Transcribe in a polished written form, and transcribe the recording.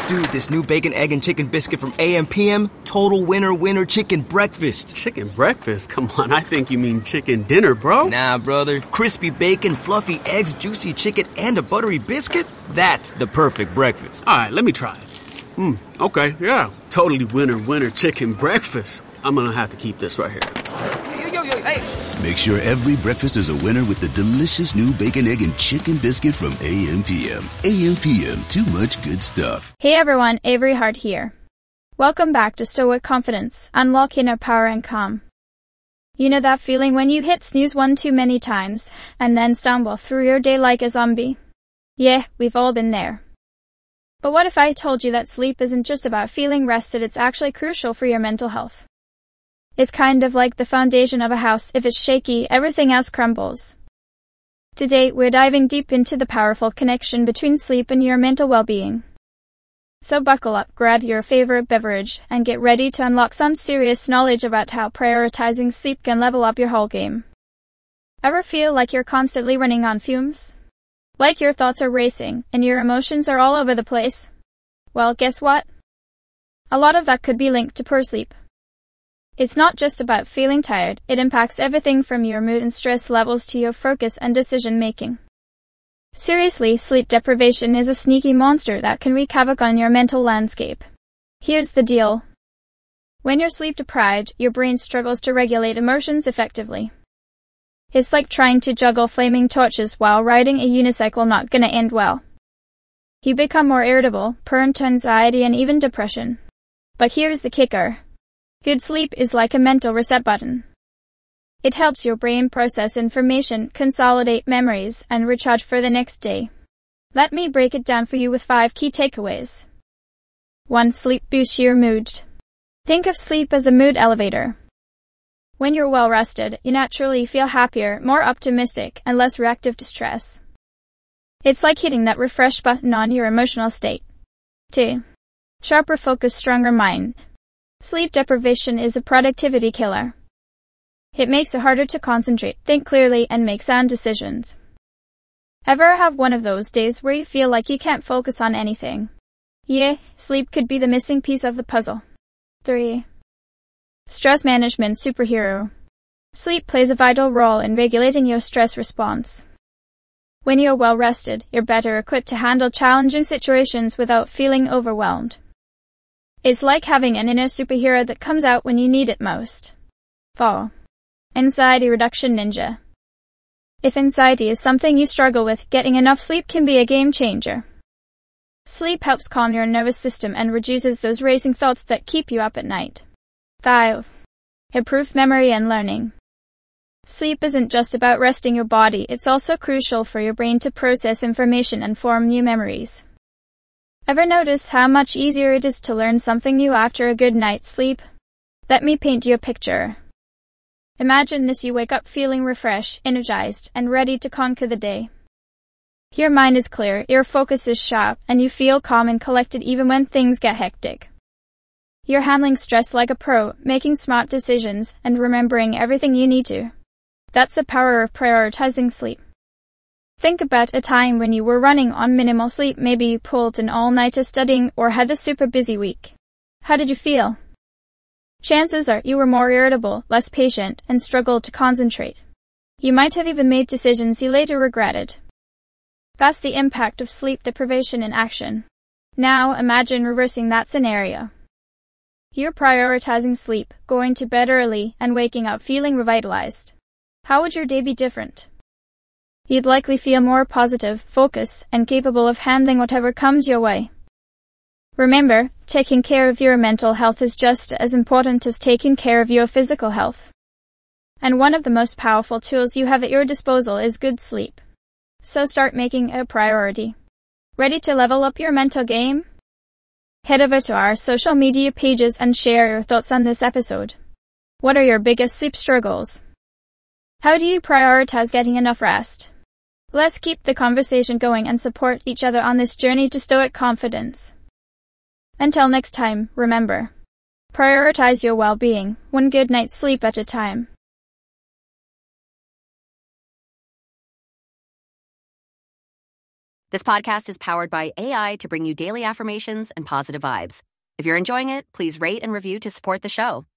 Dude, this new bacon, egg, and chicken biscuit from AM/PM, total winner chicken breakfast. Chicken breakfast? Come on, I think you mean chicken dinner, bro. Nah, brother. Crispy bacon, fluffy eggs, juicy chicken, and a buttery biscuit? That's the perfect breakfast. All right, let me try it. Okay, yeah. Totally winner chicken breakfast. I'm gonna have to keep this right here. Yo, hey. Make sure every breakfast is a winner with the delicious new bacon, egg, and chicken biscuit from AM/PM. AM/PM, too much good stuff. Hey everyone, Avery Hart here. Welcome back to Stoic Confidence, Unlock Inner Power and Calm. You know that feeling when you hit snooze one too many times, and then stumble through your day like a zombie? Yeah, we've all been there. But what if I told you that sleep isn't just about feeling rested, it's actually crucial for your mental health? It's kind of like the foundation of a house. If it's shaky, everything else crumbles. Today, we're diving deep into the powerful connection between sleep and your mental well-being. So buckle up, grab your favorite beverage, and get ready to unlock some serious knowledge about how prioritizing sleep can level up your whole game. Ever feel like you're constantly running on fumes? Like your thoughts are racing, and your emotions are all over the place? Well, guess what? A lot of that could be linked to poor sleep. It's not just about feeling tired, it impacts everything from your mood and stress levels to your focus and decision making. Seriously, sleep deprivation is a sneaky monster that can wreak havoc on your mental landscape. Here's the deal. When you're sleep deprived, your brain struggles to regulate emotions effectively. It's like trying to juggle flaming torches while riding a unicycle, not gonna end well. You become more irritable, prone to anxiety and even depression. But here's the kicker. Good sleep is like a mental reset button. It helps your brain process information, consolidate memories, and recharge for the next day. Let me break it down for you with 5 key takeaways. 1. Sleep boosts your mood. Think of sleep as a mood elevator. When you're well rested, you naturally feel happier, more optimistic, and less reactive to stress. It's like hitting that refresh button on your emotional state. 2. Sharper focus, stronger mind. Sleep deprivation is a productivity killer. It makes it harder to concentrate, think clearly, and make sound decisions. Ever have one of those days where you feel like you can't focus on anything? Yeah, sleep could be the missing piece of the puzzle. 3. Stress management superhero. Sleep plays a vital role in regulating your stress response. When you're well rested, you're better equipped to handle challenging situations without feeling overwhelmed. It's like having an inner superhero that comes out when you need it most. 4. Anxiety reduction ninja. If anxiety is something you struggle with, getting enough sleep can be a game changer. Sleep helps calm your nervous system and reduces those racing thoughts that keep you up at night. 5. Improved memory and learning. Sleep isn't just about resting your body, it's also crucial for your brain to process information and form new memories. Ever notice how much easier it is to learn something new after a good night's sleep? Let me paint you a picture. Imagine this: you wake up feeling refreshed, energized, and ready to conquer the day. Your mind is clear, your focus is sharp, and you feel calm and collected even when things get hectic. You're handling stress like a pro, making smart decisions, and remembering everything you need to. That's the power of prioritizing sleep. Think about a time when you were running on minimal sleep. Maybe you pulled an all-nighter studying or had a super busy week. How did you feel? Chances are you were more irritable, less patient, and struggled to concentrate. You might have even made decisions you later regretted. That's the impact of sleep deprivation in action. Now imagine reversing that scenario. You're prioritizing sleep, going to bed early, and waking up feeling revitalized. How would your day be different? You'd likely feel more positive, focused, and capable of handling whatever comes your way. Remember, taking care of your mental health is just as important as taking care of your physical health. And one of the most powerful tools you have at your disposal is good sleep. So start making it a priority. Ready to level up your mental game? Head over to our social media pages and share your thoughts on this episode. What are your biggest sleep struggles? How do you prioritize getting enough rest? Let's keep the conversation going and support each other on this journey to stoic confidence. Until next time, remember, prioritize your well-being, one good night's sleep at a time. This podcast is powered by AI to bring you daily affirmations and positive vibes. If you're enjoying it, please rate and review to support the show.